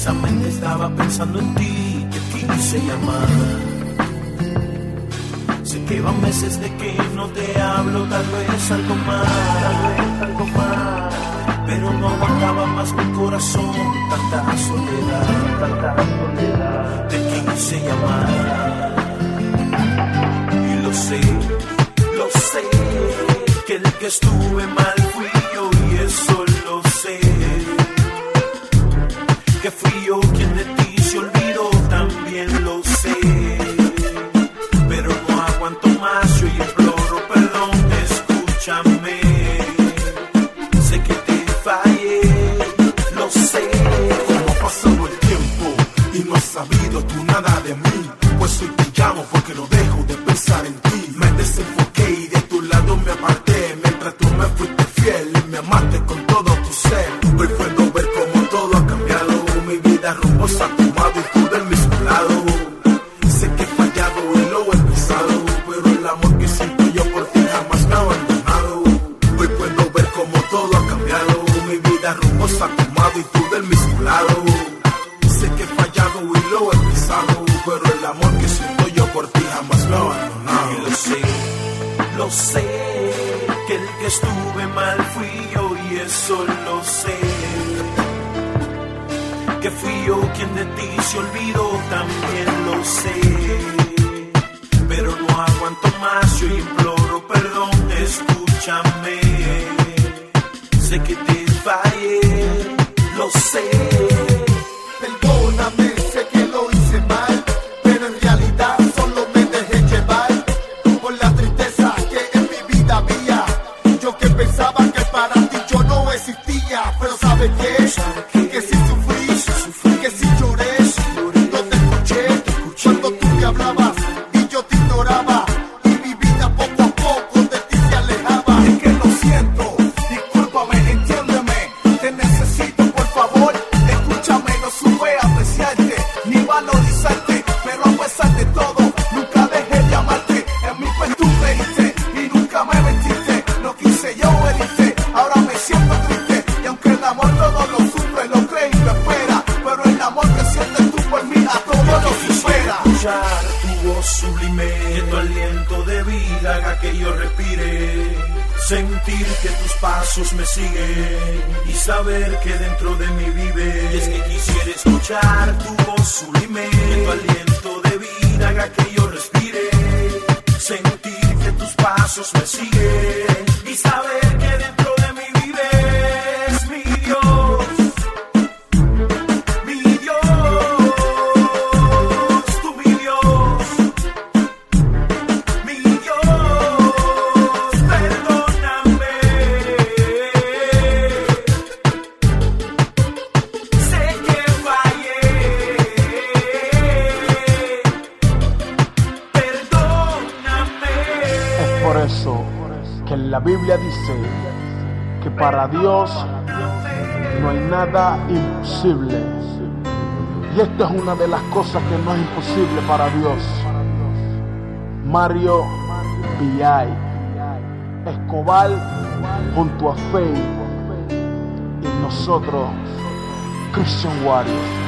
Precisamente estaba pensando en ti, te quise llamar. Sé que van meses de que no te hablo, tal vez algo más, pero no aguantaba más mi corazón, tanta soledad, te quise llamar. Y lo sé, que el que estuve mal fui yo y eso lo sé. Que fui yo quien de ti se olvidó, también lo sé. Pero no aguanto más, yo imploro perdón, escúchame. Sé que te fallé, lo sé. Como ha pasado el tiempo y no has sabido tú nada de mí, pues hoy te llamo porque no dejo de pensar en ti. Me desenfoqué y de tu lado me aparté, mientras tú me fuiste fiel y me amaste con todo tu ser. Hoy puedo ver cómo todo ha cambiado, mi vida rumbo se ha tomado y tú del mismo lado. Sé que he fallado y lo he pensado, pero el amor que siento yo por ti jamás me ha abandonado. Hoy puedo ver cómo todo ha cambiado, mi vida rumbo se ha tomado y tú del mismo lado. Sé que he fallado y lo he pensado, pero el amor que siento yo por ti jamás me ha abandonado. Y lo sé, que el que estuve mal fui yo y eso lo sé. Que fui yo quien de ti se olvidó, también lo sé. Pero no aguanto más, yo imploro perdón, escúchame. Sé que te fallé, lo sé. Perdóname, sé que lo hice mal, pero en realidad solo me dejé llevar por la tristeza que en mi vida había. Yo que pensaba que para ti yo no existía, pero ¿sabes qué? Que si sufrí, que si lloré, no te escuché cuando tú me hablabas y yo te ignoraba, y mi vida poco a poco de ti se alejaba. Es que lo siento, discúlpame, entiéndeme, te necesito, por favor, escúchame, no supe apreciarte ni valorizarte, pero a pesar de todo, nunca dejé de amarte. En mi pues tú me diste y nunca me mentiste, no quise yo herirte, ahora me siento triste, y aunque el amor todo lo sufre, lo cree y lo espera, pero el amor que sientes tú por mí a todo lo supera. Escuchar tu voz sublime, que tu aliento de vida haga que yo respire. Sentir que tus pasos me siguen y saber que dentro de mí vive. Y es que quisiera escuchar tu voz sublime, que tu aliento de vida haga que yo respire. Sentir que tus pasos me siguen y saber que dentro de mí vives, mi Dios. Mi Dios, tú mi Dios. Mi Dios, perdóname. Sé que fallé. Perdóname. Es por eso que en la Biblia dice que para Dios no hay nada imposible. Y esto es una de las cosas que no es imposible para Dios. Mario V.I. Escobar junto a Faith y nosotros, Christian Warriors.